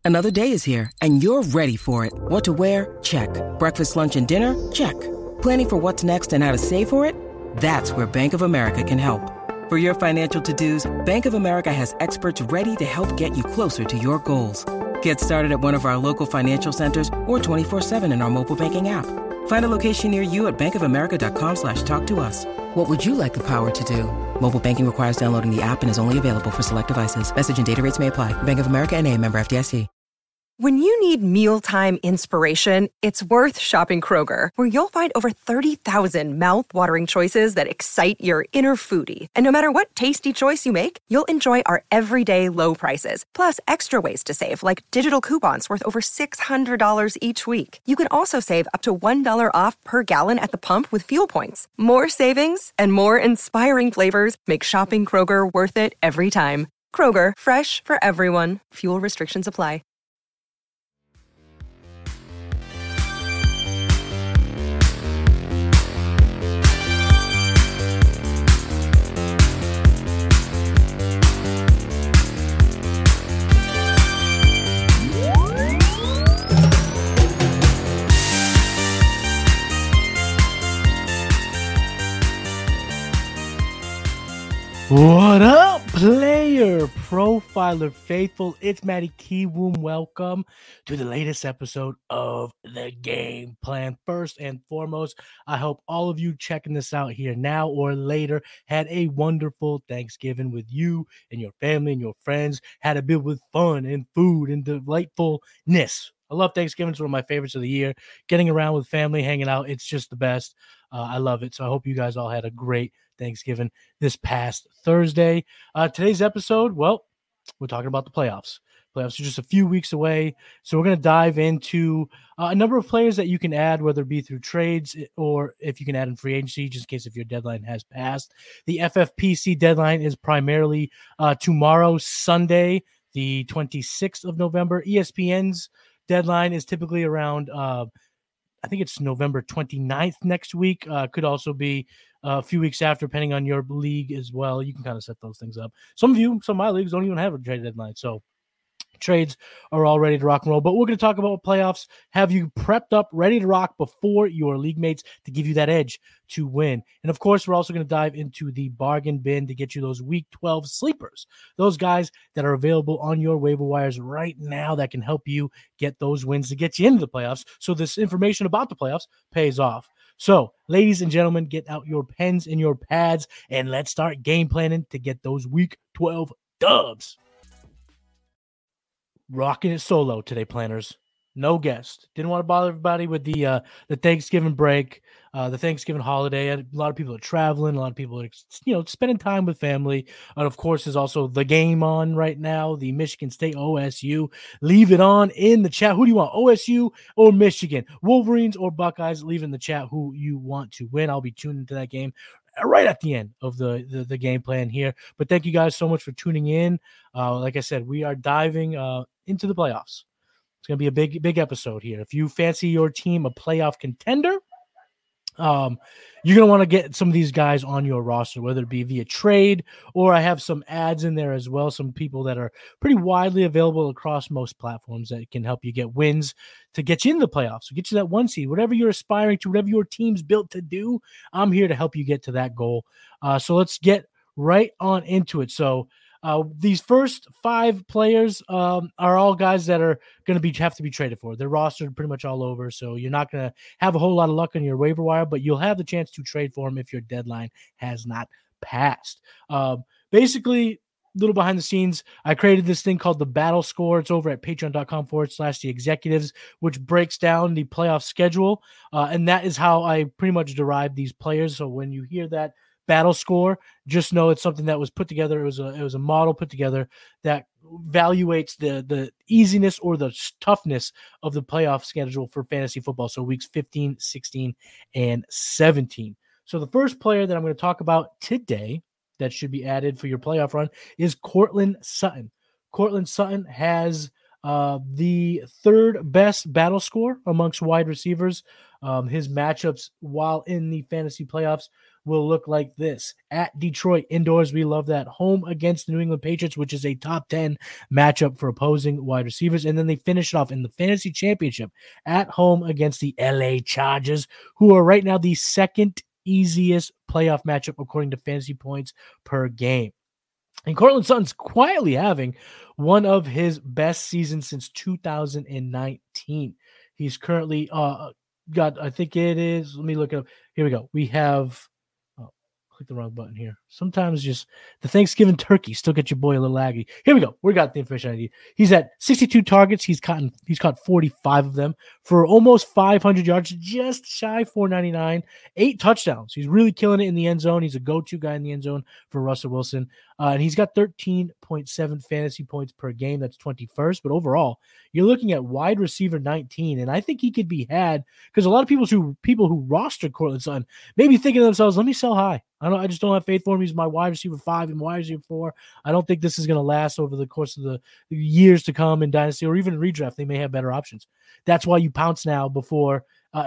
Another day is here, and you're ready for it. What to wear? Check. Breakfast, lunch, and dinner? Check. Planning for what's next and how to save for it? That's where Bank of America can help. For your financial to-dos, Bank of America has experts ready to help get you closer to your goals. Get started at one of our local financial centers or 24/7 in our mobile banking app. Find a location near you at bankofamerica.com/talktous. What would you like the power to do? Mobile banking requires downloading the app and is only available for select devices. Message and data rates may apply. Bank of America N.A., member FDIC. When you need mealtime inspiration, it's worth shopping Kroger, where you'll find over 30,000 mouth-watering choices that excite your inner foodie. And no matter what tasty choice you make, you'll enjoy our everyday low prices, plus extra ways to save, like digital coupons worth over $600 each week. You can also save up to $1 off per gallon at the pump with fuel points. More savings and more inspiring flavors make shopping Kroger worth it every time. Kroger, fresh for everyone. Fuel restrictions apply. What up, player profiler faithful? It's Matty Kiwoom. Welcome to the latest episode of The Game Plan. First and foremost, I hope all of you checking this out here now or later had a wonderful Thanksgiving with you and your family and your friends. Had a bit with fun and food and delightfulness. I love Thanksgiving. It's one of my favorites of the year. Getting around with family, hanging out, it's just the best. I love it. So I hope you guys all had a great Thanksgiving this past Thursday. Today's episode, well, we're talking about the playoffs. Playoffs are just a few weeks away. So we're going to dive into a number of players that you can add, whether it be through trades or if you can add in free agency, just in case if your deadline has passed. The FFPC deadline is primarily tomorrow, Sunday, the 26th of November. ESPN's deadline is typically around I think it's November 29th next week. Could also be a few weeks after, depending on your league as well. You can kind of set those things up. Some of my leagues don't even have a trade deadline. So trades are all ready to rock and roll. But we're going to talk about playoffs. Have you prepped up, ready to rock before your league mates to give you that edge to win? And of course, we're also going to dive into the bargain bin to get you those week 12 sleepers. Those guys that are available on your waiver wires right now that can help you get those wins to get you into the playoffs. So this information about the playoffs pays off. So, ladies and gentlemen, get out your pens and your pads and let's start game planning to get those week 12 dubs. Rocking it solo today, planners. No guest. Didn't want to bother everybody with the Thanksgiving break, the Thanksgiving holiday. A lot of people are traveling. A lot of people are, spending time with family. And of course, there's also the game on right now. The Michigan State OSU. Leave it on in the chat. Who do you want? OSU or Michigan? Wolverines or Buckeyes? Leave in the chat who you want to win. I'll be tuning into that game right at the end of the game plan here. But thank you guys so much for tuning in. Like I said, we are diving into the playoffs. It's going to be a big episode here. If you fancy your team a playoff contender, you're going to want to get some of these guys on your roster, whether it be via trade or I have some ads in there as well. Some people that are pretty widely available across most platforms that can help you get wins to get you into the playoffs, so get you that one seed, whatever you're aspiring to, whatever your team's built to do. I'm here to help you get to that goal. So let's get right on into it. So these first 5 players are all guys that are going to have to be traded for. They're rostered pretty much all over, so you're not going to have a whole lot of luck on your waiver wire, but you'll have the chance to trade for them if your deadline has not passed. Basically, a little behind the scenes, I created this thing called the Battle Score. It's over at patreon.com/the executives, which breaks down the playoff schedule, and that is how I pretty much derived these players. So when you hear that Battle Score, just know it's something that was put together. It was a model put together that evaluates the easiness or the toughness of the playoff schedule for fantasy football. So weeks 15, 16, and 17. So the first player that I'm going to talk about today that should be added for your playoff run is Courtland Sutton. Courtland Sutton has the 3rd best battle score amongst wide receivers. His matchups while in the fantasy playoffs will look like this. At Detroit, indoors, we love that. Home against the New England Patriots, which is a top 10 matchup for opposing wide receivers. And then they finish it off in the fantasy championship at home against the LA Chargers, who are right now the second easiest playoff matchup according to fantasy points per game. And Courtland Sutton's quietly having one of his best seasons since 2019. He's currently got, I think it is, let me look it up. Here we go. We have, click the wrong button here. Sometimes just the Thanksgiving turkey still get your boy a little laggy. Here we go. We got the information I need. He's at 62 targets. He's caught 45 of them for almost 500 yards, just shy 499, 8 touchdowns. He's really killing it in the end zone. He's a go-to guy in the end zone for Russell Wilson. And he's got 13.7 fantasy points per game. That's 21st. But overall, you're looking at wide receiver 19. And I think he could be had because a lot of people who rostered Courtland Sutton may be thinking to themselves, let me sell high. I just don't have faith for him. He's my wide receiver 5 and wide receiver 4. I don't think this is going to last over the course of the years to come in Dynasty or even in redraft. They may have better options. That's why you pounce now before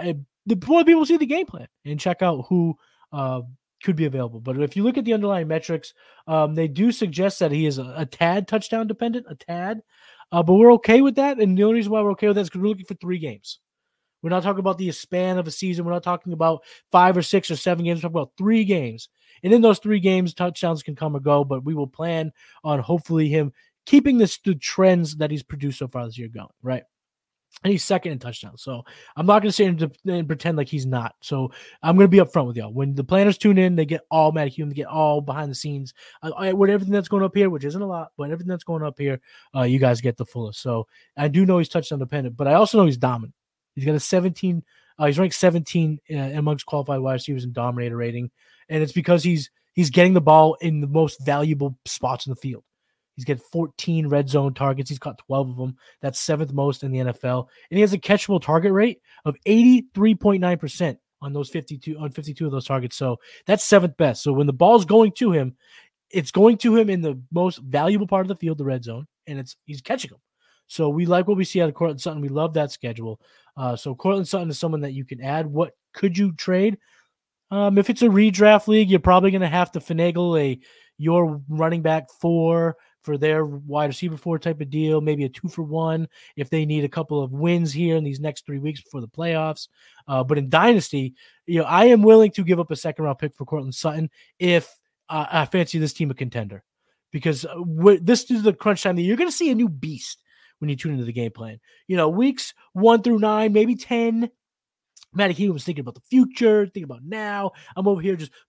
people see the game plan and check out who could be available. But if you look at the underlying metrics, they do suggest that he is a tad touchdown dependent, but we're okay with that. And the only reason why we're okay with that is because we're looking for 3 games. We're not talking about the span of a season. We're not talking about 5 or 6 or 7 games. We're talking about 3 games. And in those 3 games, touchdowns can come or go, but we will plan on hopefully him keeping the trends that he's produced so far this year going, right? And he's second in touchdowns. So I'm not going to sit and pretend like he's not. So I'm going to be upfront with y'all. When the planners tune in, they get all Matt Hume, they get all behind the scenes. With everything that's going up here, which isn't a lot, but everything that's going up here, you guys get the fullest. So I do know he's touchdown dependent, but I also know he's dominant. He's got a 17. He's ranked 17 amongst qualified wide receivers in dominator rating, and it's because he's getting the ball in the most valuable spots in the field. He's got 14 red zone targets. He's caught 12 of them. That's 7th most in the NFL, and he has a catchable target rate of 83.9% on those 52 of those targets. So that's 7th best. So when the ball's going to him, it's going to him in the most valuable part of the field, the red zone, and he's catching them. So we like what we see out of Courtland Sutton. We love that schedule. So Courtland Sutton is someone that you can add. What could you trade? If it's a redraft league, you're probably going to have to finagle your running back 4 for their wide receiver 4 type of deal, maybe a 2-for-1 if they need a couple of wins here in these next 3 weeks before the playoffs. But in Dynasty, I am willing to give up a 2nd-round pick for Courtland Sutton if I fancy this team a contender, because this is the crunch time that you're going to see a new beast when you tune into the game plan. Weeks 1 through 9, maybe 10. Matty Hume was thinking about the future, thinking about now. I'm over here just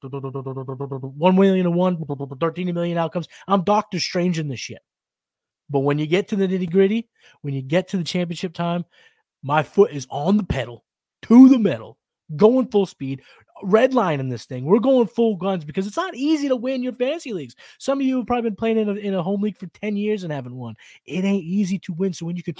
1 million to 1, 13 million outcomes. I'm Doctor Strange in this shit. But when you get to the nitty-gritty, when you get to the championship time, my foot is on the pedal, to the metal, going full speed, red line in this thing. We're going full guns because it's not easy to win your fantasy leagues. Some of you have probably been playing in a home league for 10 years and haven't won. It ain't easy to win. So when you could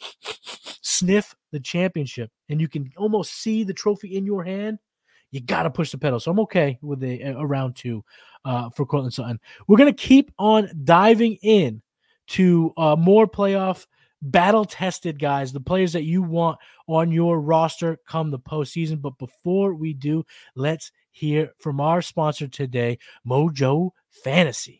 sniff the championship and you can almost see the trophy in your hand, you got to push the pedal. So I'm okay with a round 2 for Courtland Sutton. We're going to keep on diving in to more playoff battle-tested guys, the players that you want on your roster come the postseason. But before we do, let's hear from our sponsor today, Mojo Fantasy.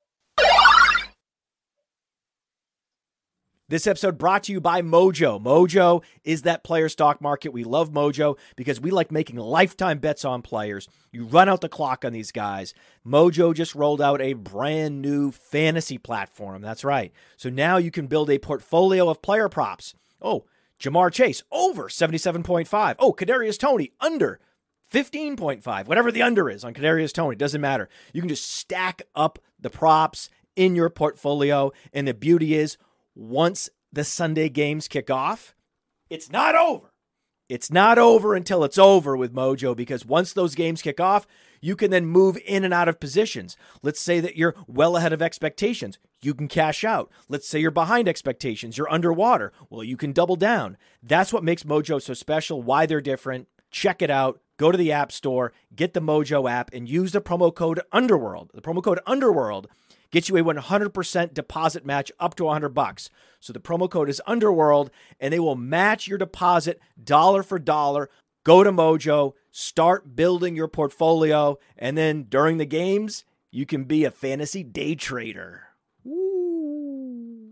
This episode brought to you by Mojo. Mojo is that player stock market. We love Mojo because we like making lifetime bets on players. You run out the clock on these guys. Mojo just rolled out a brand new fantasy platform. That's right. So now you can build a portfolio of player props. Oh, Jamar Chase, over 77.5. Oh, Kadarius Toney, under 15.5. Whatever the under is on Kadarius Toney, doesn't matter. You can just stack up the props in your portfolio. And the beauty is, once the Sunday games kick off, it's not over. It's not over until it's over with Mojo, because once those games kick off, you can then move in and out of positions. Let's say that you're well ahead of expectations. You can cash out. Let's say you're behind expectations. You're underwater. Well, you can double down. That's what makes Mojo so special, why they're different. Check it out. Go to the App Store, get the Mojo app, and use the promo code UNDERWORLD. The promo code UNDERWORLD gets you a 100% deposit match up to $100. So the promo code is UNDERWORLD, and they will match your deposit dollar for dollar Go to Mojo, start building your portfolio, and then during the games, you can be a fantasy day trader. Woo.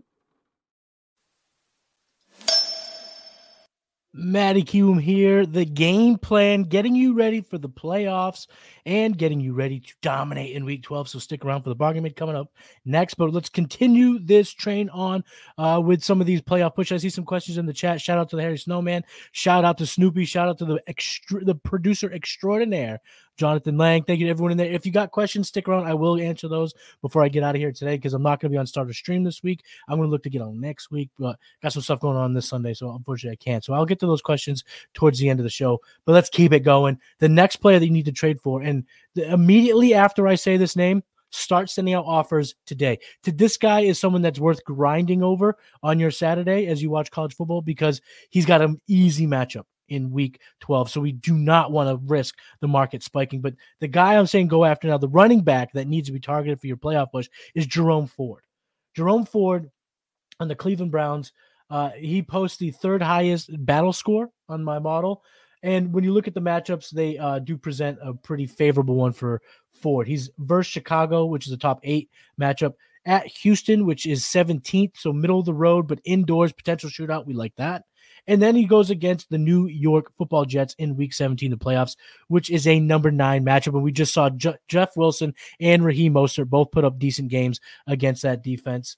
Matty Kiwoom here. The game plan, getting you ready for the playoffs and getting you ready to dominate in Week 12. So stick around for the bargain mid coming up next. But let's continue this train on with some of these playoff push. I see some questions in the chat. Shout out to the Harry Snowman. Shout out to Snoopy. Shout out to the producer extraordinaire, Jonathan Lang. Thank you to everyone in there. If you got questions, stick around. I will answer those before I get out of here today because I'm not going to be on Starter Stream this week. I'm going to look to get on next week, but got some stuff going on this Sunday, so unfortunately I can't. So I'll get to those questions towards the end of the show, but let's keep it going. The next player that you need to trade for, and immediately after I say this name, start sending out offers today. This guy is someone that's worth grinding over on your Saturday as you watch college football because he's got an easy matchup in Week 12. So we do not want to risk the market spiking. But the guy I'm saying go after now, the running back that needs to be targeted for your playoff push is Jerome Ford. Jerome Ford on the Cleveland Browns, he posts the third highest battle score on my model. And when you look at the matchups, they do present a pretty favorable one for Ford. He's versus Chicago, which is a top 8 matchup, at Houston, which is 17th, so middle of the road, but indoors, potential shootout. We like that. And then he goes against the New York Football Jets in Week 17, the playoffs, which is a number 9 matchup. And we just saw Jeff Wilson and Raheem Mostert both put up decent games against that defense.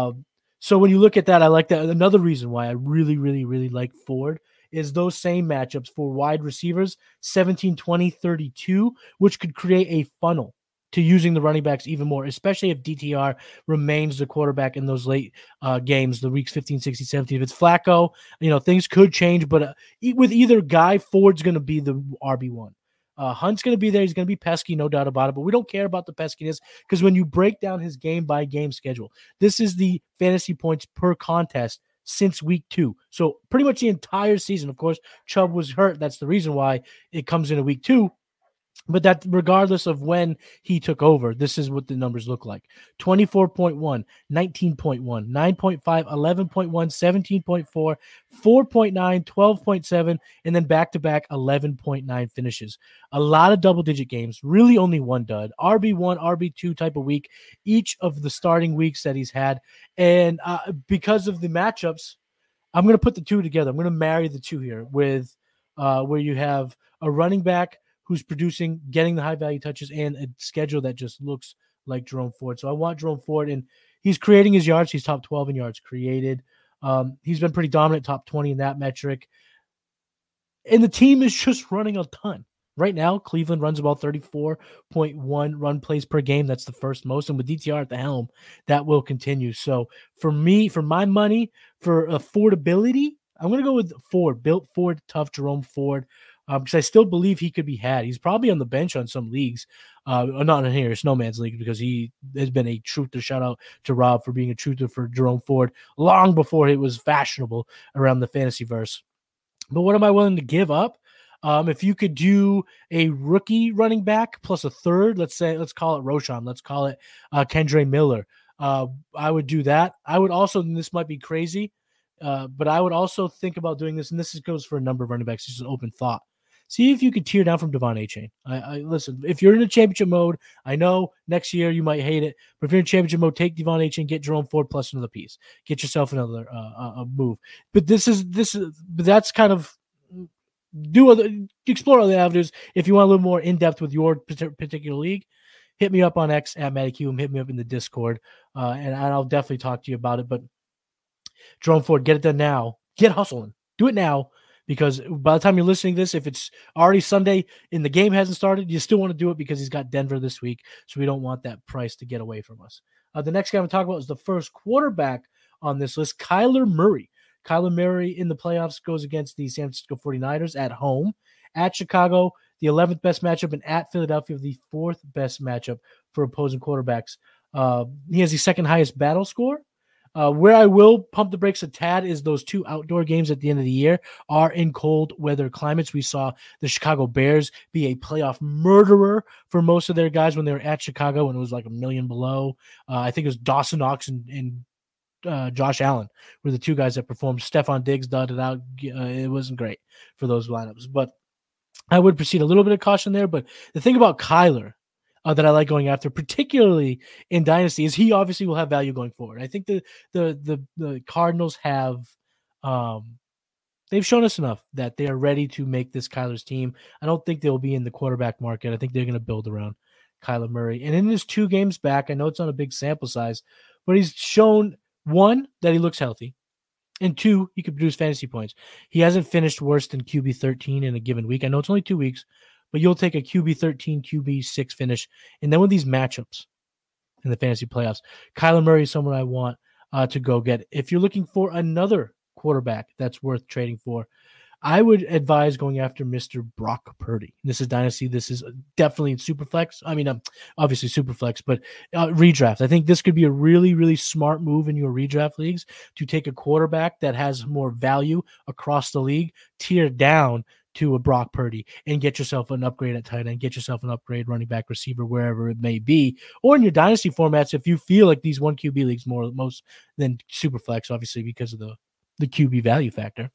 So when you look at that, I like that. Another reason why I really, really, really like Ford is those same matchups for wide receivers, 17, 20, 32, which could create a funnel to using the running backs even more, especially if DTR remains the quarterback in those late games, the weeks 15, 16, 17. If it's Flacco, things could change, but with either guy, Ford's going to be the RB1. Hunt's going to be there. He's going to be pesky, no doubt about it, but we don't care about the peskiness because when you break down his game-by-game schedule, this is the fantasy points per contest since Week 2. So pretty much the entire season. Of course, Chubb was hurt. That's the reason why it comes into Week 2. But that regardless of when he took over, this is what the numbers look like. 24.1, 19.1, 9.5, 11.1, 17.4, 4.9, 12.7, and then back-to-back 11.9 finishes. A lot of double-digit games, really only one dud. RB1, RB2 type of week, each of the starting weeks that he's had. And because of the matchups, I'm going to put the two together. I'm going to marry the two here with where you have a running back who's producing, getting the high-value touches, and a schedule that just looks like Jerome Ford. So I want Jerome Ford, and he's creating his yards. He's top 12 in yards created. He's been pretty dominant, top 20 in that metric. And the team is just running a ton. Right now, Cleveland runs about 34.1 run plays per game. That's the first most. And with DTR at the helm, that will continue. So for me, for my money, for affordability, I'm going to go with Ford. Built Ford, tough Jerome Ford. Because I still believe he could be had. He's probably on the bench on some leagues, not in here, Snowman's league, because he has been a truther. Shout out to Rob for being a truther for Jerome Ford long before it was fashionable around the fantasy verse. But what am I willing to give up? If you could do a rookie running back plus a third, let's call it Roschon, let's call it Kendre Miller. I would do that. I would also, and this might be crazy, but I would also think about doing this, and this goes for a number of running backs. It's just an open thought. See if you could tear down from Devon Achane. I listen, if you're in a championship mode, I know next year you might hate it, but if you're in championship mode, take Devon Achane, get Jerome Ford plus another piece. Get yourself another move. But that's kind of explore other avenues. If you want a little more in-depth with your particular league, hit me up on X at Matty Q, hit me up in the Discord, and I'll definitely talk to you about it. But Jerome Ford, get it done now. Get hustling. Do it now. Because by the time you're listening to this, if it's already Sunday and the game hasn't started, you still want to do it because he's got Denver this week. So we don't want that price to get away from us. The next guy I'm going to talk about is the first quarterback on this list, Kyler Murray. Kyler Murray in the playoffs goes against the San Francisco 49ers at home. At Chicago, the 11th best matchup, and at Philadelphia, the 4th best matchup for opposing quarterbacks. He has the second highest battle score. Where I will pump the brakes a tad is those 2 outdoor games at the end of the year are in cold weather climates. We saw the Chicago Bears be a playoff murderer for most of their guys when they were at Chicago when it was like a million below. I think it was Dawson Knox and Josh Allen were the 2 guys that performed. Stephon Diggs dotted out. It wasn't great for those lineups. But I would proceed a little bit of caution there. But the thing about Kyler that I like going after, particularly in Dynasty, is he obviously will have value going forward. I think the Cardinals have they've shown us enough that they are ready to make this Kyler's team. I don't think they'll be in the quarterback market. I think they're going to build around Kyler Murray. And in his 2 games back, I know it's not a big sample size, but he's shown, 1, that he looks healthy, and 2, he can produce fantasy points. He hasn't finished worse than QB 13 in a given week. I know it's only 2 weeks, but you'll take a QB 13, QB 6 finish. And then with these matchups in the fantasy playoffs, Kyler Murray is someone I want to go get. If you're looking for another quarterback that's worth trading for, I would advise going after Mr. Brock Purdy. This is Dynasty. This is definitely in Superflex. I mean, obviously Superflex, but redraft. I think this could be a really, really smart move in your redraft leagues to take a quarterback that has more value across the league, tier down to a Brock Purdy, and get yourself an upgrade at tight end, get yourself an upgrade running back, receiver, wherever it may be. Or in your Dynasty formats, if you feel like these 1 QB leagues most than Superflex, obviously because of the QB value factor.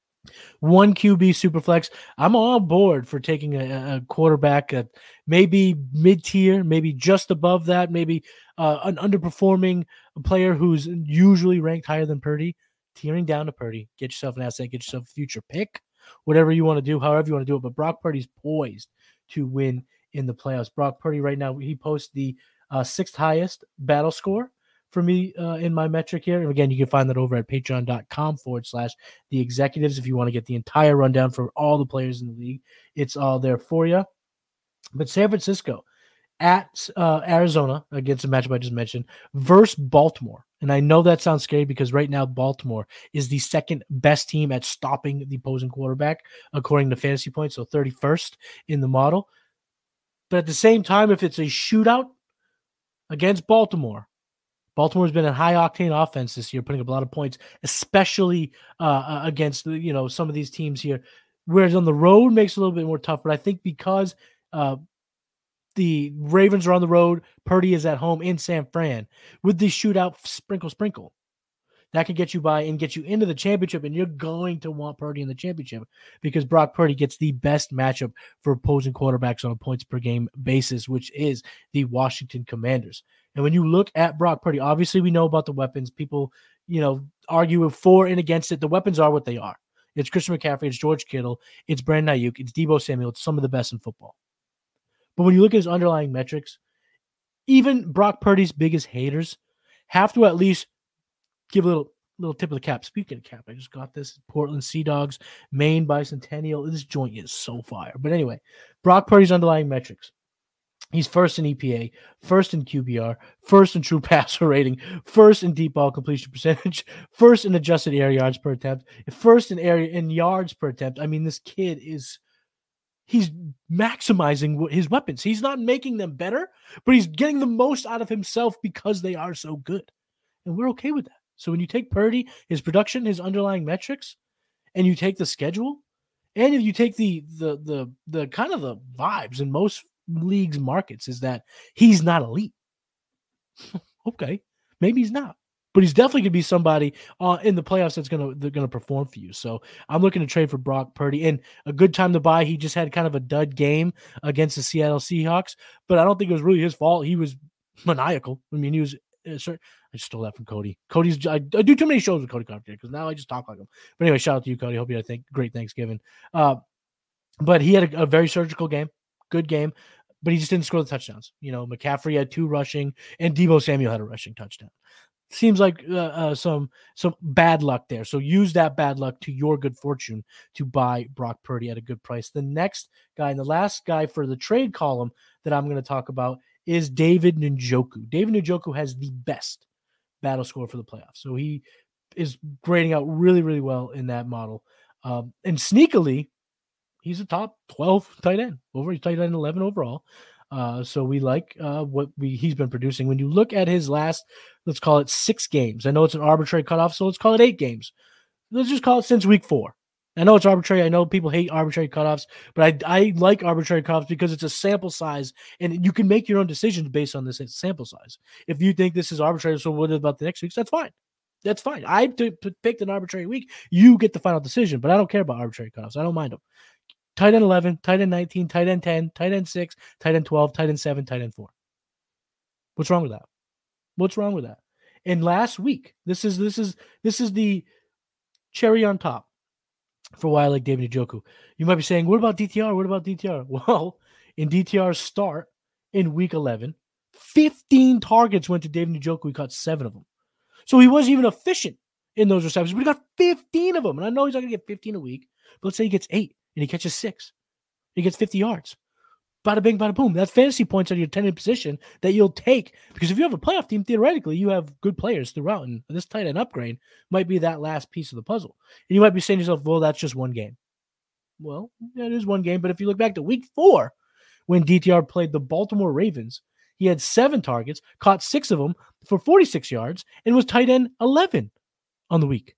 1 QB Superflex, I'm on board for taking a quarterback at maybe mid-tier, maybe just above that, maybe an underperforming player who's usually ranked higher than Purdy, tearing down to Purdy. Get yourself an asset, get yourself a future pick, whatever you want to do, however you want to do it. But Brock Purdy's poised to win in the playoffs. Brock Purdy right now, he posts the 6th highest battle score for me in my metric here. And again, you can find that over at patreon.com/the executives. If you want to get the entire rundown for all the players in the league, it's all there for you. But San Francisco at Arizona against the matchup I just mentioned versus Baltimore. And I know that sounds scary because right now Baltimore is the 2nd best team at stopping the opposing quarterback, according to fantasy points. So 31st in the model. But at the same time, if it's a shootout against Baltimore's been a high-octane offense this year, putting up a lot of points, especially against some of these teams here. Whereas on the road makes it a little bit more tough. But I think because the Ravens are on the road, Purdy is at home in San Fran, with the shootout sprinkle, that could get you by and get you into the championship, and you're going to want Purdy in the championship because Brock Purdy gets the best matchup for opposing quarterbacks on a points-per-game basis, which is the Washington Commanders. And when you look at Brock Purdy, obviously we know about the weapons. People, argue for and against it. The weapons are what they are. It's Christian McCaffrey, it's George Kittle, it's Brandon Ayuk, it's Deebo Samuel, it's some of the best in football. But when you look at his underlying metrics, even Brock Purdy's biggest haters have to at least give a little tip of the cap. Speaking of cap, I just got this. Portland Sea Dogs, Maine Bicentennial. This joint is so fire. But anyway, Brock Purdy's underlying metrics. He's 1st in EPA, 1st in QBR, 1st in true passer rating, 1st in deep ball completion percentage, 1st in adjusted air yards per attempt, 1st in yards per attempt. I mean, this kid he's maximizing his weapons. He's not making them better, but he's getting the most out of himself because they are so good. And we're okay with that. So when you take Purdy, his production, his underlying metrics, and you take the schedule, and if you take the kind of the vibes in most leagues markets is that he's not elite. Okay, maybe he's not, but he's definitely going to be somebody in the playoffs they're going to perform for you. So I'm looking to trade for Brock Purdy, and a good time to buy. He just had kind of a dud game against the Seattle Seahawks, but I don't think it was really his fault. He was maniacal. I mean, he was. I just stole that from Cody. I do too many shows with Cody Carpenter because now I just talk like him. But anyway, shout out to you, Cody. Hope you had a great Thanksgiving. But he had a very surgical game, good game, but he just didn't score the touchdowns. McCaffrey had 2 rushing, and Deebo Samuel had a rushing touchdown. Seems like some bad luck there. So use that bad luck to your good fortune to buy Brock Purdy at a good price. The next guy, and the last guy for the trade column that I'm going to talk about is David Njoku. David Njoku has the best battle score for the playoffs. So he is grading out really, really well in that model. And sneakily, he's a top 12 tight end. He's tight end 11 overall. So we like what he's been producing. When you look at his last, let's call it 6 games. I know it's an arbitrary cutoff, so let's call it 8 games. Let's just call it since week 4. I know it's arbitrary. I know people hate arbitrary cutoffs, but I like arbitrary cutoffs because it's a sample size, and you can make your own decisions based on this sample size. If you think this is arbitrary, so what about the next week? That's fine. That's fine. I picked an arbitrary week. You get the final decision, but I don't care about arbitrary cutoffs. I don't mind them. tight end 11, tight end 19, tight end 10, tight end 6, tight end 12, tight end 7, tight end 4. What's wrong with that? What's wrong with that? And last week, this is the cherry on top for why I like David Njoku. You might be saying, what about DTR? What about DTR? Well, in DTR's start in week 11, 15 targets went to David Njoku. He caught 7 of them. So he wasn't even efficient in those receptions, but he got 15 of them. And I know he's not going to get 15 a week, but let's say he gets 8 and he catches 6. He gets 50 yards. Bada bing, bada boom. That's fantasy points on your 10th position that you'll take. Because if you have a playoff team, theoretically, you have good players throughout. And this tight end upgrade might be that last piece of the puzzle. And you might be saying to yourself, well, that's just one game. Well, that is one game. But if you look back to week 4, when DTR played the Baltimore Ravens, he had 7 targets, caught 6 of them for 46 yards, and was tight end 11 on the week.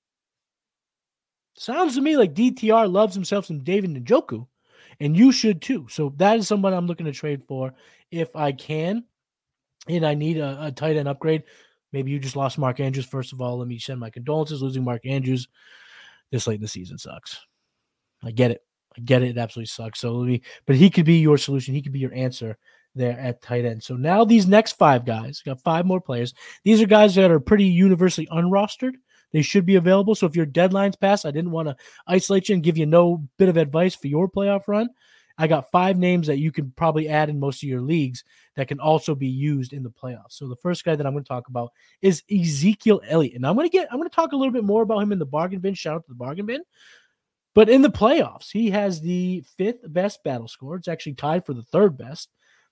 Sounds to me like DTR loves himself some David Njoku. And you should too. So that is someone I'm looking to trade for if I can. And I need a tight end upgrade. Maybe you just lost Mark Andrews. First of all, let me send my condolences. Losing Mark Andrews this late in the season sucks. I get it. It absolutely sucks. But he could be your solution. He could be your answer there at tight end. So now these next 5 guys, got 5 more players. These are guys that are pretty universally unrostered. They should be available. So if your deadline's passed, I didn't want to isolate you and give you no bit of advice for your playoff run. I got 5 names that you can probably add in most of your leagues that can also be used in the playoffs. So the first guy that I'm going to talk about is Ezekiel Elliott. And I'm going to talk a little bit more about him in the bargain bin. Shout out to the bargain bin. But in the playoffs, he has the 5th best battle score. It's actually tied for the 3rd best.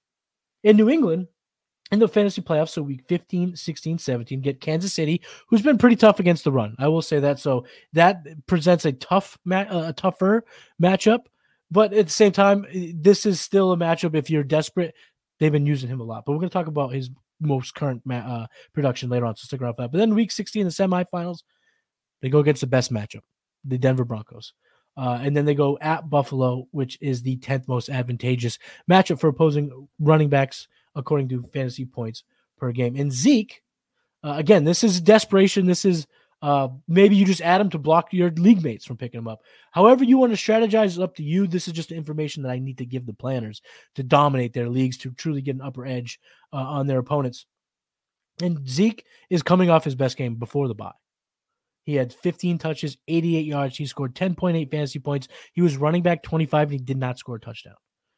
In New England, in the fantasy playoffs, so week 15, 16, 17, get Kansas City, who's been pretty tough against the run. I will say that. So that presents a tougher matchup. But at the same time, this is still a matchup if you're desperate. They've been using him a lot. But we're going to talk about his most current production later on, so stick around for that. But then week 16, the semifinals, they go against the best matchup, the Denver Broncos. And then they go at Buffalo, which is the 10th most advantageous matchup for opposing running backs, according to fantasy points per game. And Zeke, again, this is desperation. This is maybe you just add him to block your league mates from picking him up. However you want to strategize is up to you. This is just information that I need to give the planners to dominate their leagues, to truly get an upper edge on their opponents. And Zeke is coming off his best game before the bye. He had 15 touches, 88 yards. He scored 10.8 fantasy points. He was running back 25, and he did not score a touchdown.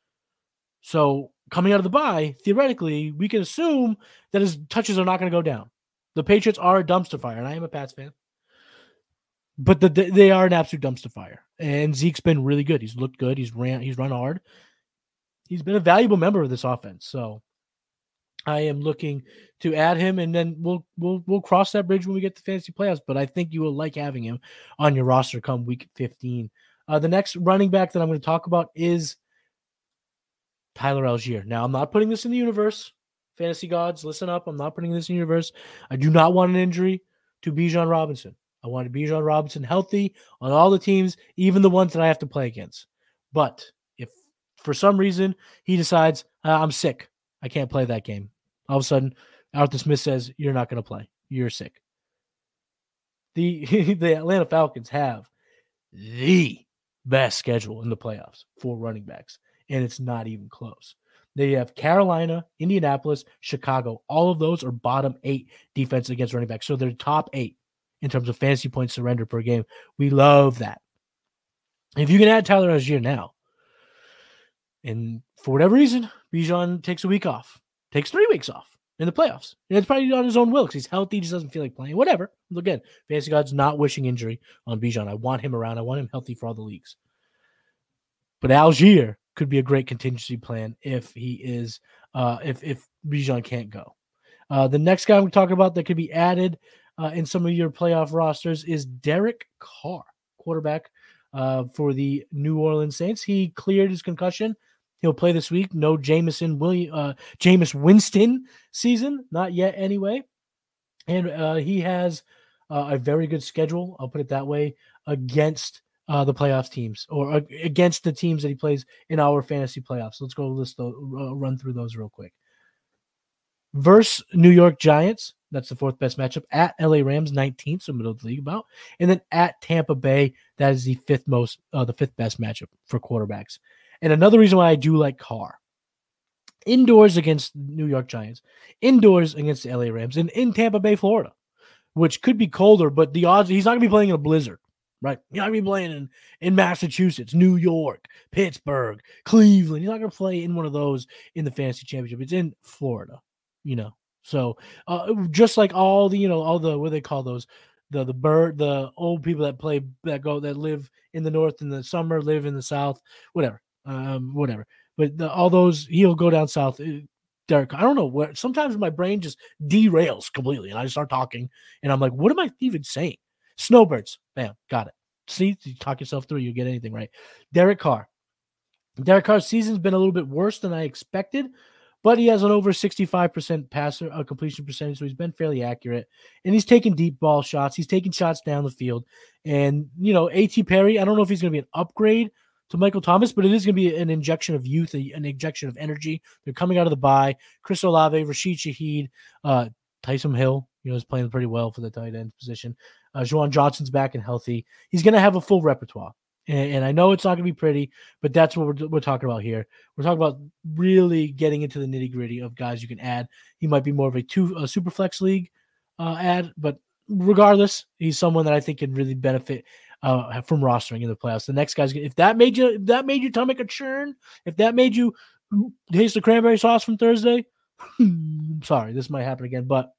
So coming out of the bye, theoretically, we can assume that his touches are not going to go down. The Patriots are a dumpster fire, and I am a Pats fan. But they are an absolute dumpster fire. And Zeke's been really good. He's looked good. He's run hard. He's been a valuable member of this offense. So I am looking to add him, and then we'll cross that bridge when we get to fantasy playoffs. But I think you will like having him on your roster come week 15. The next running back that I'm going to talk about is Tyler Algier. Now, I'm not putting this in the universe. Fantasy gods, listen up. I'm not putting this in the universe. I do not want an injury to Bijan Robinson. I want Bijan Robinson healthy on all the teams, even the ones that I have to play against. But if for some reason he decides, I'm sick, I can't play that game, all of a sudden, Arthur Smith says, you're not going to play. You're sick. The Atlanta Falcons have the best schedule in the playoffs for running backs, and it's not even close. They have Carolina, Indianapolis, Chicago. All of those are bottom 8 defense against running backs. So they're top 8 in terms of fantasy points surrender per game. We love that. If you can add Tyler Algier now, and for whatever reason, Bijan takes a week off, takes 3 weeks off in the playoffs. And it's probably on his own will because he's healthy, just doesn't feel like playing. Whatever. Again, fantasy gods not wishing injury on Bijan. I want him around. I want him healthy for all the leagues. But Algier could be a great contingency plan if he is if Bijan can't go. The next guy we're talking about that could be added in some of your playoff rosters is Derek Carr, quarterback for the New Orleans Saints. He cleared his concussion. He'll play this week. No Jameis Winston season, not yet anyway. And he has a very good schedule, I'll put it that way, against the playoff teams or against the teams that he plays in our fantasy playoffs. Let's go run through those real quick. versus New York Giants. That's the fourth best matchup. At LA Rams, 19th, so middle of the league about. And then at Tampa Bay, that is the fifth best matchup for quarterbacks. And another reason why I do like Carr. Indoors against New York Giants, indoors against the LA Rams, and in Tampa Bay, Florida, which could be colder, but the odds, he's not going to be playing in a blizzard, right? He's not going to be playing in Massachusetts, New York, Pittsburgh, Cleveland. He's not going to play in one of those in the fantasy championship. It's in Florida, So just like all the, what do they call those? The old people that live in the north in the summer, live in the south, whatever. But all those, he'll go down south. Derek, I don't know where. Sometimes my brain just derails completely, and I start talking, and I'm like, "What am I even saying?" Snowbirds, bam, got it. See, you talk yourself through, you get anything right. Derek Carr's season's been a little bit worse than I expected, but he has an over 65% passer completion percentage, so he's been fairly accurate, and he's taking deep ball shots. He's taking shots down the field, and A.T. Perry. I don't know if he's going to be an upgrade to Michael Thomas, but it is going to be an injection of youth, an injection of energy. They're coming out of the bye. Chris Olave, Rashid Shaheed, Taysom Hill, is playing pretty well for the tight end position. Juwan Johnson's back and healthy. He's going to have a full repertoire. And I know it's not going to be pretty, but that's what we're talking about here. We're talking about really getting into the nitty-gritty of guys you can add. He might be more of a super flex league add, but regardless, he's someone that I think can really benefit from rostering in the playoffs. The next guy's, if that made your stomach a churn, if that made you taste the cranberry sauce from Thursday, sorry, this might happen again. But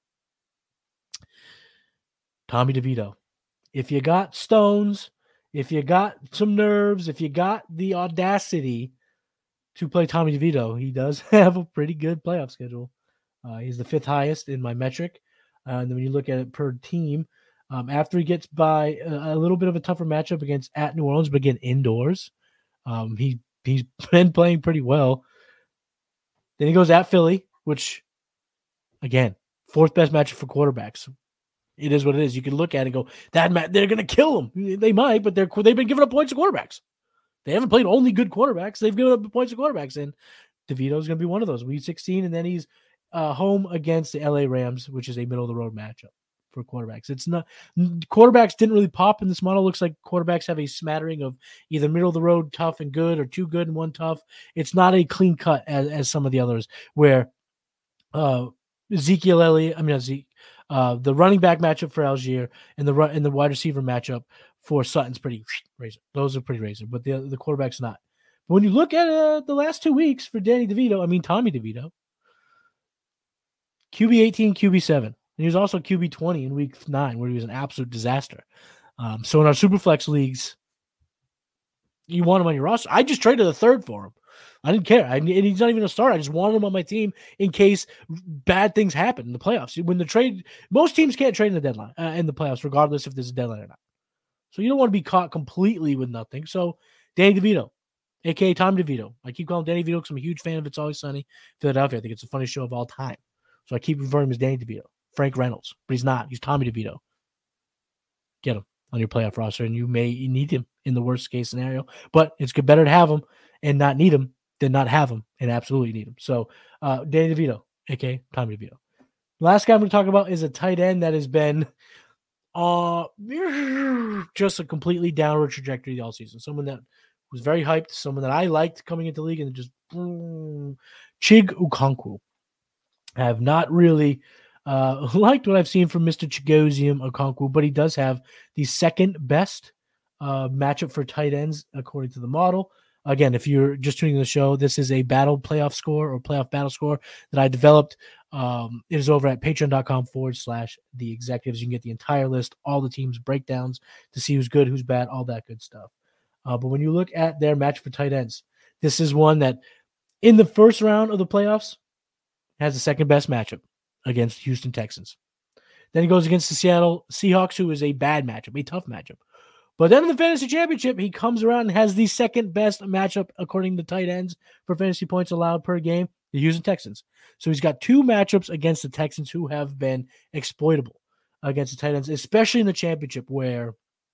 Tommy DeVito, if you got stones, if you got some nerves, if you got the audacity to play Tommy DeVito, he does have a pretty good playoff schedule. He's the fifth highest in my metric. And then when you look at it per team, after he gets by a little bit of a tougher matchup against at New Orleans, but again, indoors, he's been playing pretty well. Then he goes at Philly, which, again, fourth best matchup for quarterbacks. It is what it is. You can look at it and go, they're going to kill him. They might, but they've been giving up points to quarterbacks. They haven't played only good quarterbacks. They've given up points to quarterbacks, and DeVito's going to be one of those. Week 16, and then he's home against the LA Rams, which is a middle-of-the-road matchup for quarterbacks. It's not quarterbacks didn't really pop in this model. It looks like quarterbacks have a smattering of either middle of the road tough and good, or too good and one tough. It's not a clean cut as some of the others where Ezekiel Elliott, the running back matchup for Algier and the wide receiver matchup for Sutton's pretty razor. Those are pretty razor, but the quarterback's not. But when you look at the last 2 weeks for Tommy DeVito, QB 18, QB 7. And he was also QB 20 in week 9, where he was an absolute disaster. So in our Superflex leagues, you want him on your roster. I just traded a third for him. I didn't care. And he's not even a starter. I just wanted him on my team in case bad things happen in the playoffs. When the trade, most teams can't trade in the deadline in the playoffs, regardless if there's a deadline or not. So you don't want to be caught completely with nothing. So Danny DeVito, a.k.a. Tom DeVito. I keep calling Danny DeVito because I'm a huge fan of It's Always Sunny in Philadelphia. I think it's the funniest show of all time. So I keep referring to him as Danny DeVito. Frank Reynolds, but he's not. He's Tommy DeVito. Get him on your playoff roster, and you may need him in the worst case scenario. But it's better to have him and not need him than not have him and absolutely need him. So Danny DeVito, a.k.a. Tommy DeVito. Last guy I'm going to talk about is a tight end that has been just a completely downward trajectory all season. Someone that was very hyped, someone that I liked coming into the league, and just Chig Okonkwo. I have not really liked what I've seen from Mr. Chigoziem Okonkwo, but he does have the second best matchup for tight ends according to the model. Again, if you're just tuning in the show, this is a battle playoff score or playoff battle score that I developed. It is over at patreon.com/the executives. You can get the entire list, all the teams' breakdowns to see who's good, who's bad, all that good stuff. But when you look at their match for tight ends, this is one that in the first round of the playoffs has the second best matchup against Houston Texans. Then he goes against the Seattle Seahawks, who is a bad matchup, a tough matchup. But then in the fantasy championship, he comes around and has the second best matchup according to tight ends for fantasy points allowed per game, the Houston Texans. So he's got two matchups against the Texans who have been exploitable against the tight ends, especially in the championship where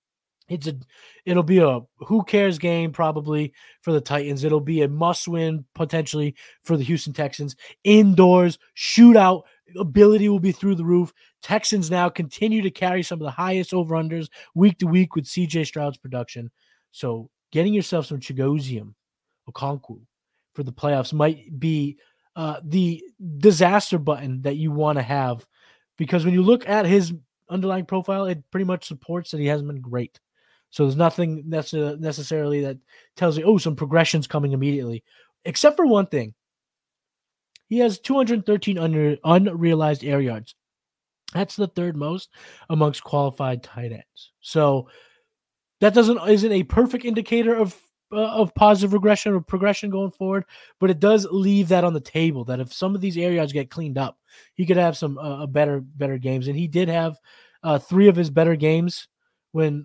It'll be a who cares game probably for the Titans. It'll be a must win potentially for the Houston Texans. Indoors shootout ability will be through the roof. Texans now continue to carry some of the highest over-unders week to week with CJ Stroud's production. So getting yourself some Chigoziem Okonkwo for the playoffs might be the disaster button that you want to have, because when you look at his underlying profile, it pretty much supports that he hasn't been great. So there's nothing necessarily that tells you, some progression's coming immediately, except for one thing. He has 213 unrealized air yards. That's the third most amongst qualified tight ends. So that isn't a perfect indicator of positive regression or progression going forward, but it does leave that on the table that if some of these air yards get cleaned up, he could have some better games. And he did have 3 of his better games when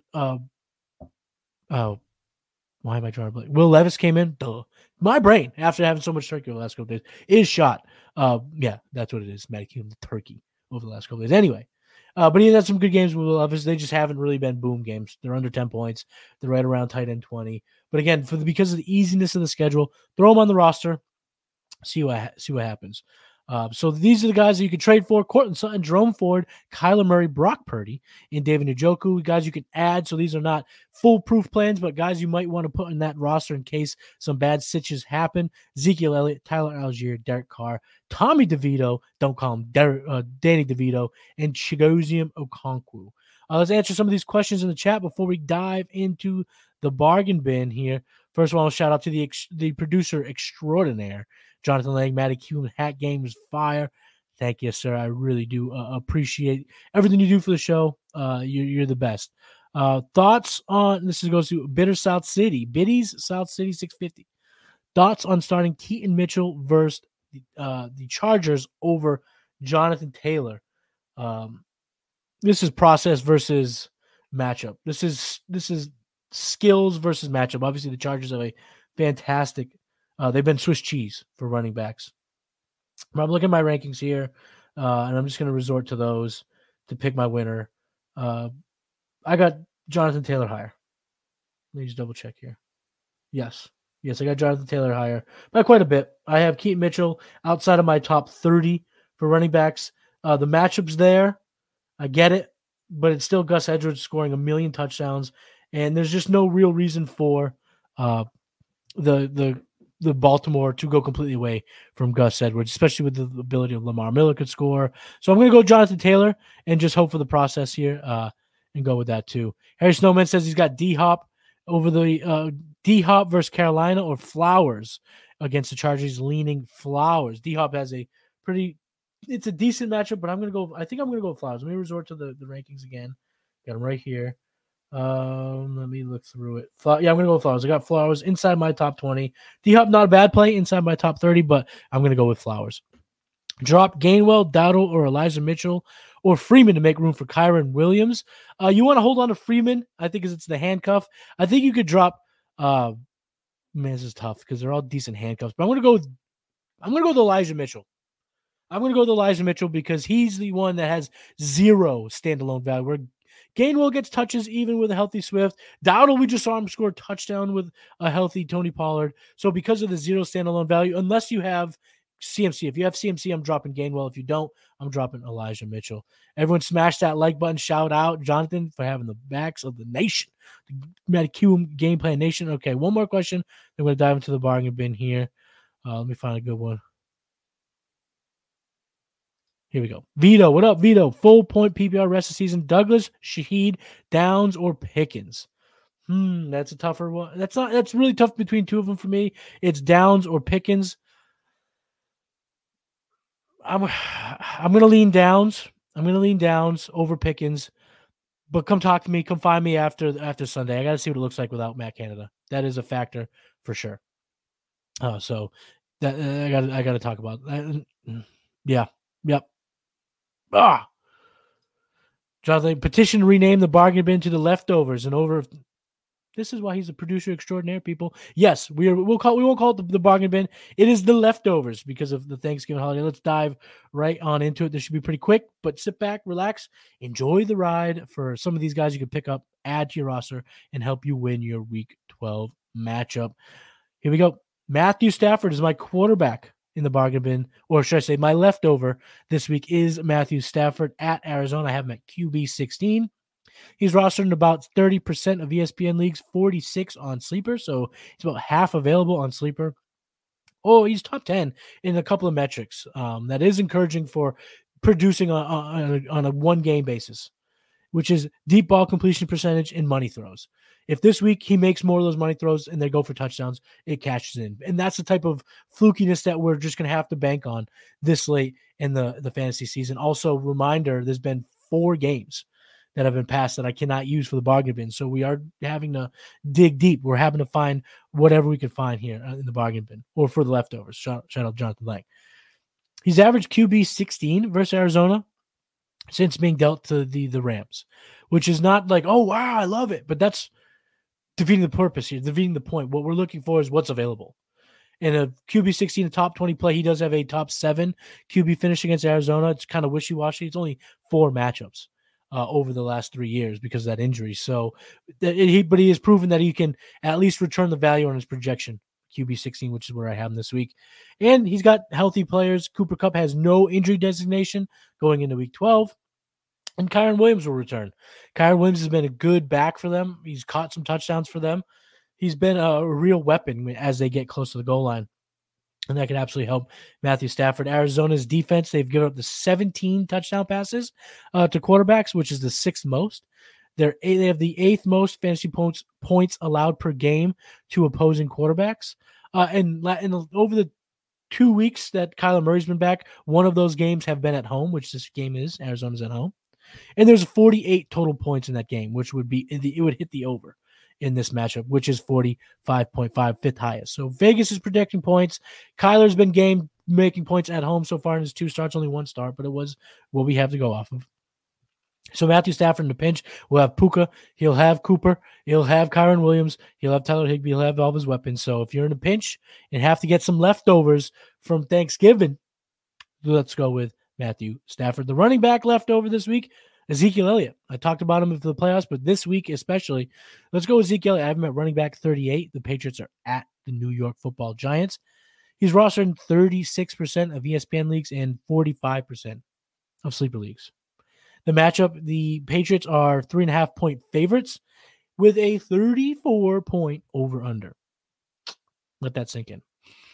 why am I drawing a blank? Will Levis came in. Duh. My brain, after having so much turkey over the last couple days, is shot. Yeah, that's what it is. Matty Kuhn, the turkey over the last couple days. Anyway, but he had some good games with Will Levis. They just haven't really been boom games. They're under 10 points. They're right around tight end 20. But again, because of the easiness of the schedule, throw them on the roster. See what happens. So these are the guys that you can trade for: Courtland Sutton, Jerome Ford, Kyler Murray, Brock Purdy, and David Njoku. Guys you can add. So these are not foolproof plans, but guys you might want to put in that roster in case some bad stitches happen: Ezekiel Elliott, Tyler Algier, Derek Carr, Tommy DeVito, don't call him Danny DeVito, and Chigoziem Okonkwo. Let's answer some of these questions in the chat before we dive into the bargain bin here. First of all, shout out to the producer extraordinaire, Jonathan Lang. Matty Kuhn, hat game was fire. Thank you, sir. I really do appreciate everything you do for the show. You're the best. Thoughts on this goes to Bitter South City. Biddies South City 650. Thoughts on starting Keaton Mitchell versus the Chargers over Jonathan Taylor. This is process versus matchup. This is skills versus matchup. Obviously, the Chargers have a fantastic. They've been Swiss cheese for running backs. But I'm looking at my rankings here, and I'm just going to resort to those to pick my winner. I got Jonathan Taylor higher. Let me just double check here. Yes, I got Jonathan Taylor higher by quite a bit. I have Keaton Mitchell outside of my top 30 for running backs. The matchup's there. I get it, but it's still Gus Edwards scoring 1 million touchdowns, and there's just no real reason for the Baltimore to go completely away from Gus Edwards, especially with the ability of Lamar Miller could score. So I'm going to go Jonathan Taylor and just hope for the process here and go with that too. Harry Snowman says he's got D-Hop over the D-Hop versus Carolina or Flowers against the Chargers. He's leaning Flowers. D-Hop has it's a decent matchup, but I think I'm going to go with Flowers. Let me resort to the rankings again. Got him right here. Let me look through it. I'm going to go with Flowers. I got Flowers inside my top 20. D-Hop, not a bad play inside my top 30, but I'm going to go with Flowers. Drop Gainwell, Dowdle, or Elijah Mitchell, or Freeman to make room for Kyren Williams. You want to hold on to Freeman, I think, because it's the handcuff. I think you could drop. Man, this is tough because they're all decent handcuffs. But I'm going to go with Elijah Mitchell. I'm going to go with Elijah Mitchell because he's the one that has 0 standalone value. Where Gainwell gets touches even with a healthy Swift. Dowdle, we just saw him score a touchdown with a healthy Tony Pollard. So because of the 0 standalone value, unless you have CMC. If you have CMC, I'm dropping Gainwell. If you don't, I'm dropping Elijah Mitchell. Everyone smash that like button. Shout out Jonathan for having the backs of the nation. The Matty Kuhn Game Plan Nation. Okay, one more question. Then we're going to dive into the bargain bin here. Let me find a good one. Here we go. Vito, what up, Vito? Full point PPR rest of season. Douglas, Shaheed, Downs, or Pickens? That's a tougher one. That's really tough between two of them for me. It's Downs or Pickens. I'm going to lean Downs. I'm going to lean Downs over Pickens. But come talk to me. Come find me after Sunday. I got to see what it looks like without Matt Canada. That is a factor for sure. So that I got to talk about. Yeah. Yep. Jonathan, petition to rename the bargain bin to the leftovers and over This is why he's a producer extraordinaire, people. Yes, we won't call it the bargain bin. It is the leftovers because of the Thanksgiving holiday. Let's dive right on into it. This should be pretty quick, but sit back, relax, enjoy the ride. For some of these guys you can pick up, add to your roster, and help you win your Week 12 matchup. Here we go. Matthew Stafford is my quarterback in the bargain bin, or should I say my leftover this week is Matthew Stafford at Arizona. I have him at QB 16. He's rostered in about 30% of ESPN leagues, 46 on Sleeper, so he's about half available on Sleeper. Oh, he's top 10 in a couple of metrics. That is encouraging for producing on a one-game basis, which is deep ball completion percentage and money throws. If this week he makes more of those money throws and they go for touchdowns, it cashes in. And that's the type of flukiness that we're just going to have to bank on this late in the fantasy season. Also, reminder, there's been 4 games that have been passed that I cannot use for the bargain bin. So we are having to dig deep. We're having to find whatever we can find here in the bargain bin or for the leftovers. Shout out Jonathan Lang. He's averaged QB 16 versus Arizona since being dealt to the Rams, which is not like, oh, wow, I love it. But that's defeating the purpose here, defeating the point. What we're looking for is what's available. In a QB 16, a top 20 play, he does have a top 7 QB finish against Arizona. It's kind of wishy-washy. It's only 4 matchups over the last 3 years because of that injury. So, but he has proven that he can at least return the value on his projection, QB 16, which is where I have him this week. And he's got healthy players. Cooper Kupp has no injury designation going into week 12. And Kyren Williams will return. Kyren Williams has been a good back for them. He's caught some touchdowns for them. He's been a real weapon as they get close to the goal line. And that can absolutely help Matthew Stafford. Arizona's defense, they've given up the 17 touchdown passes to quarterbacks, which is the 6th most. They have the 8th most fantasy points allowed per game to opposing quarterbacks. And over the 2 weeks that Kyler Murray's been back, one of those games have been at home, which this game is. Arizona's at home. And there's 48 total points in that game, which would be it would hit the over in this matchup, which is 45.5, 5th highest. So Vegas is predicting points. Kyler's been making points at home so far in his 2 starts, only 1 start, but it was what we have to go off of. So Matthew Stafford in the pinch will have Puka. He'll have Cooper. He'll have Kyren Williams. He'll have Tyler Higbee. He'll have all of his weapons. So if you're in a pinch and have to get some leftovers from Thanksgiving, let's go with Matthew Stafford. The running back leftover this week, Ezekiel Elliott. I talked about him for the playoffs, but this week especially, let's go with Ezekiel Elliott. I have him at running back 38. The Patriots are at the New York Football Giants. He's rostered in 36% of ESPN leagues and 45% of sleeper leagues. The matchup, the Patriots are 3.5-point favorites with a 34-point over-under. Let that sink in.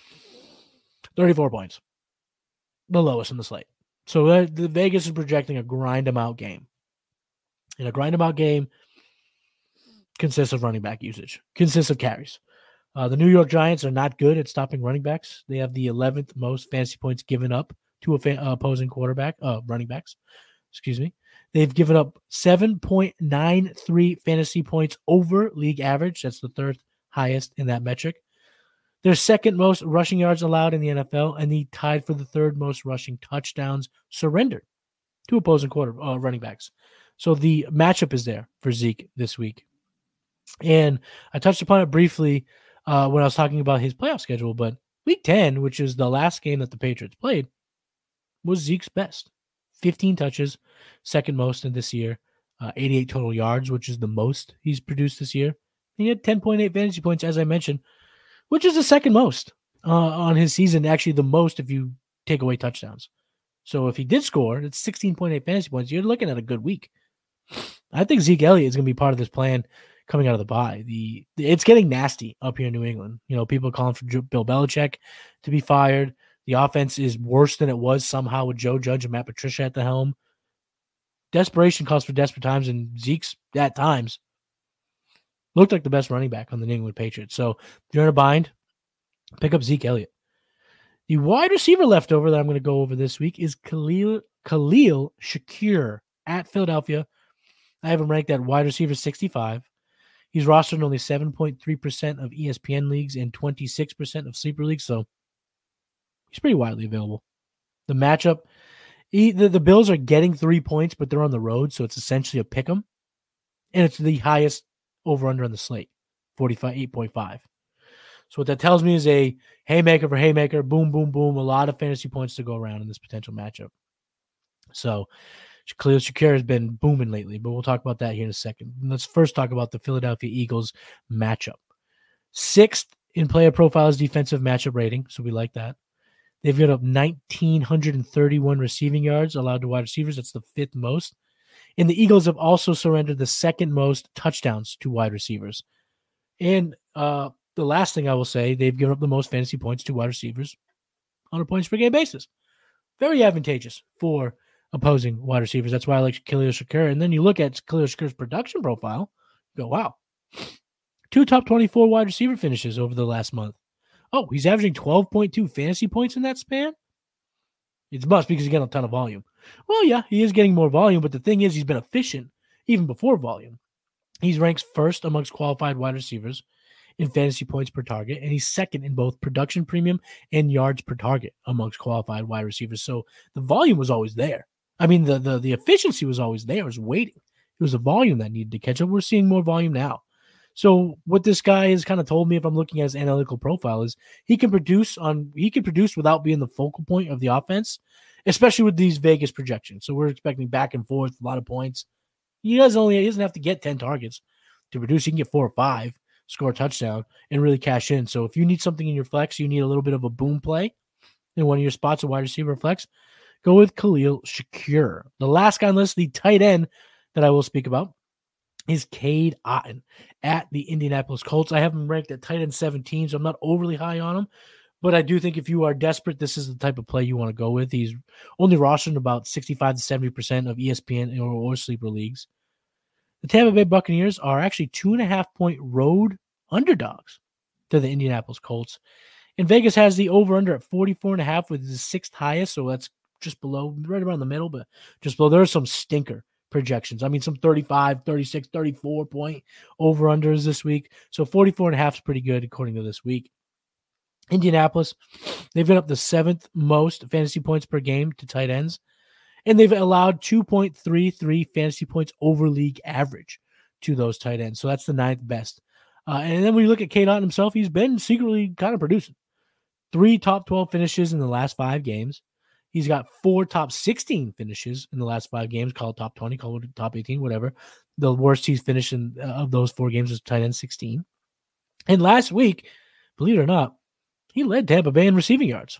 34 points. The lowest in the slate. So the Vegas is projecting a grind-em-out game. And a grind-em-out game consists of running back usage, consists of carries. The New York Giants are not good at stopping running backs. They have the 11th most fantasy points given up to opposing running backs. Excuse me. They've given up 7.93 fantasy points over league average. That's the 3rd highest in that metric. They're 2nd most rushing yards allowed in the NFL, and they tied for the 3rd most rushing touchdowns surrendered to opposing running backs. So the matchup is there for Zeke this week. And I touched upon it briefly when I was talking about his playoff schedule, but week 10, which is the last game that the Patriots played, was Zeke's best. 15 touches, 2nd most in this year, 88 total yards, which is the most he's produced this year. He had 10.8 fantasy points, as I mentioned, which is the 2nd most on his season, actually the most if you take away touchdowns. So if he did score, it's 16.8 fantasy points. You're looking at a good week. I think Zeke Elliott is going to be part of this plan coming out of the bye. It's getting nasty up here in New England. You know, people calling for Bill Belichick to be fired. The offense is worse than it was somehow with Joe Judge and Matt Patricia at the helm. Desperation calls for desperate times, and Zeke's, at times, looked like the best running back on the New England Patriots. So if you're in a bind, pick up Zeke Elliott. The wide receiver leftover that I'm going to go over this week is Khalil Shakir at Philadelphia. I have him ranked at wide receiver 65. He's rostered in only 7.3% of ESPN leagues and 26% of sleeper leagues, so he's pretty widely available. The matchup, the Bills are getting 3 points, but they're on the road, so it's essentially a pick 'em, and it's the highest over-under on the slate. 8.5. So what that tells me is a haymaker for haymaker, boom, boom, boom, a lot of fantasy points to go around in this potential matchup. So Khalil Shakir has been booming lately, but we'll talk about that here in a second. Let's first talk about the Philadelphia Eagles matchup. 6th in player profiles defensive matchup rating, so we like that. They've got up 1,931 receiving yards allowed to wide receivers. That's the 5th most. And the Eagles have also surrendered the 2nd most touchdowns to wide receivers. And the last thing I will say, they've given up the most fantasy points to wide receivers on a points per game basis. Very advantageous for opposing wide receivers. That's why I like Khalil Shakir. And then you look at Khalil Shakir's production profile, you go, wow. 2 top 24 wide receiver finishes over the last month. Oh, he's averaging 12.2 fantasy points in that span? It must because he's getting a ton of volume. Well, yeah, he is getting more volume, but the thing is he's been efficient even before volume. He's ranked 1st amongst qualified wide receivers in fantasy points per target, and he's 2nd in both production premium and yards per target amongst qualified wide receivers. So the volume was always there. I mean, the efficiency was always there. It was waiting. It was the volume that needed to catch up. We're seeing more volume now. So what this guy has kind of told me, if I'm looking at his analytical profile, is he can produce without being the focal point of the offense, especially with these Vegas projections. So we're expecting back and forth, a lot of points. He doesn't have to get 10 targets to produce. He can get 4 or 5, score a touchdown, and really cash in. So if you need something in your flex, you need a little bit of a boom play in one of your spots, a wide receiver flex, go with Khalil Shakir. The last guy on the list, the tight end that I will speak about, is Cade Otton at the Indianapolis Colts. I have him ranked at tight end 17, so I'm not overly high on him. But I do think if you are desperate, this is the type of play you want to go with. He's only rostered in about 65 to 70% of ESPN or sleeper leagues. The Tampa Bay Buccaneers are actually 2.5-point road underdogs to the Indianapolis Colts. And Vegas has the over-under at 44.5, with the 6th highest, so that's just below, right around the middle, but just below. There are some stinker projections. I mean, some 35, 36, 34-point over-unders this week. So 44.5 is pretty good according to this week. Indianapolis, they've been up the 7th most fantasy points per game to tight ends, and they've allowed 2.33 fantasy points over league average to those tight ends. So that's the 9th best. And then when you look at Cade Otton himself, he's been secretly kind of producing. 3 top 12 finishes in the last 5 games. He's got 4 top 16 finishes in the last 5 games, call it top 20, call it top 18, whatever. The worst he's finished in of those 4 games was tight end 16. And last week, believe it or not, he led Tampa Bay in receiving yards.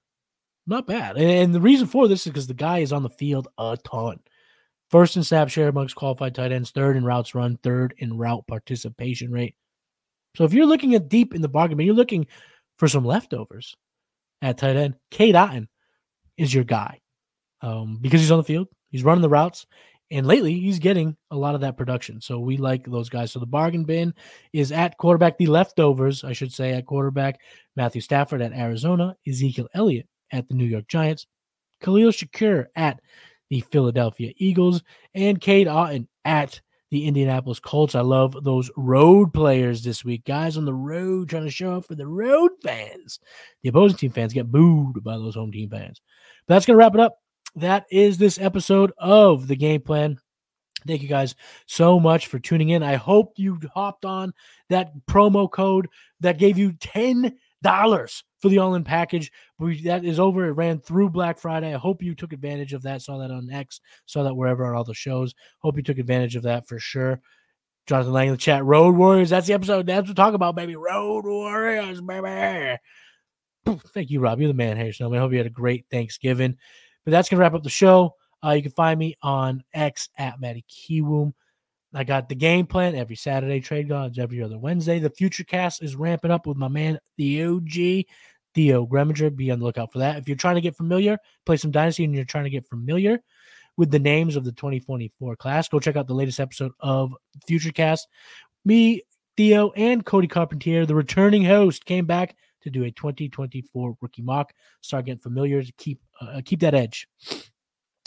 Not bad. And the reason for this is because the guy is on the field a ton. 1st in snap share amongst qualified tight ends, 3rd in routes run, 3rd in route participation rate. So if you're looking at deep in the bargain, but you're looking for some leftovers at tight end, Cade Otton is your guy because he's on the field. He's running the routes. And lately, he's getting a lot of that production. So we like those guys. So the bargain bin is at quarterback, the leftovers, I should say, at quarterback, Matthew Stafford at Arizona, Ezekiel Elliott at the New York Giants, Khalil Shakir at the Philadelphia Eagles, and Cade Otton at the Indianapolis Colts. I love those road players this week. Guys on the road trying to show up for the road fans. The opposing team fans get booed by those home team fans. But that's going to wrap it up. That is this episode of The Game Plan. Thank you guys so much for tuning in. I hope you hopped on that promo code that gave you $10 for the all-in package. That is over. It ran through Black Friday. I hope you took advantage of that. Saw that on X. Saw that wherever on all the shows. Hope you took advantage of that for sure. Jonathan Lang in the chat. Road Warriors. That's the episode. That's what we're talking about, baby. Road Warriors, baby. Thank you, Rob. You're the man here, Snowman. I hope you had a great Thanksgiving. But that's going to wrap up the show. You can find me on X at Matty Kiwoom. I got The Game Plan every Saturday, Trade Gods every other Wednesday. The Future Cast is ramping up with my man, the OG, Theo Greminger. Be on the lookout for that. If you're trying to get familiar, play some Dynasty, and you're trying to get familiar with the names of the 2024 class, go check out the latest episode of Future Cast. Me, Theo, and Cody Carpentier, the returning host, came back to do a 2024 rookie mock. Start getting familiar to keep that edge.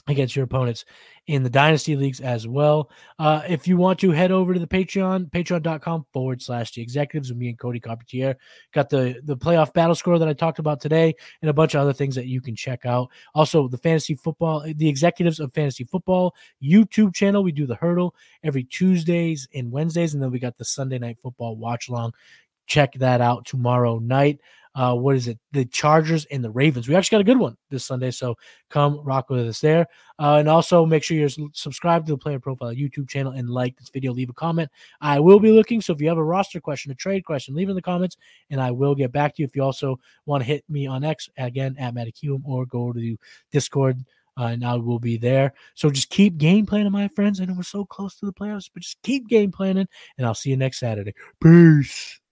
against your opponents in the dynasty leagues as well. If you want to head over to the Patreon, patreon.com/the executives with me and Cody Carpentier. Got the playoff battle score that I talked about today and a bunch of other things that you can check out. Also, the fantasy football, the executives of fantasy football YouTube channel. We do the hurdle every Tuesdays and Wednesdays. And then we got the Sunday night football watch along. Check that out tomorrow night. What is it? The Chargers and the Ravens. We actually got a good one this Sunday, so come rock with us there. And also make sure you're subscribed to the Player Profile YouTube channel and like this video. Leave a comment. I will be looking, so if you have a roster question, a trade question, leave it in the comments, and I will get back to you. If you also want to hit me on X, again, at Mattacuum, or go to Discord, and I will be there. So just keep game planning, my friends. I know we're so close to the playoffs, but just keep game planning, and I'll see you next Saturday. Peace.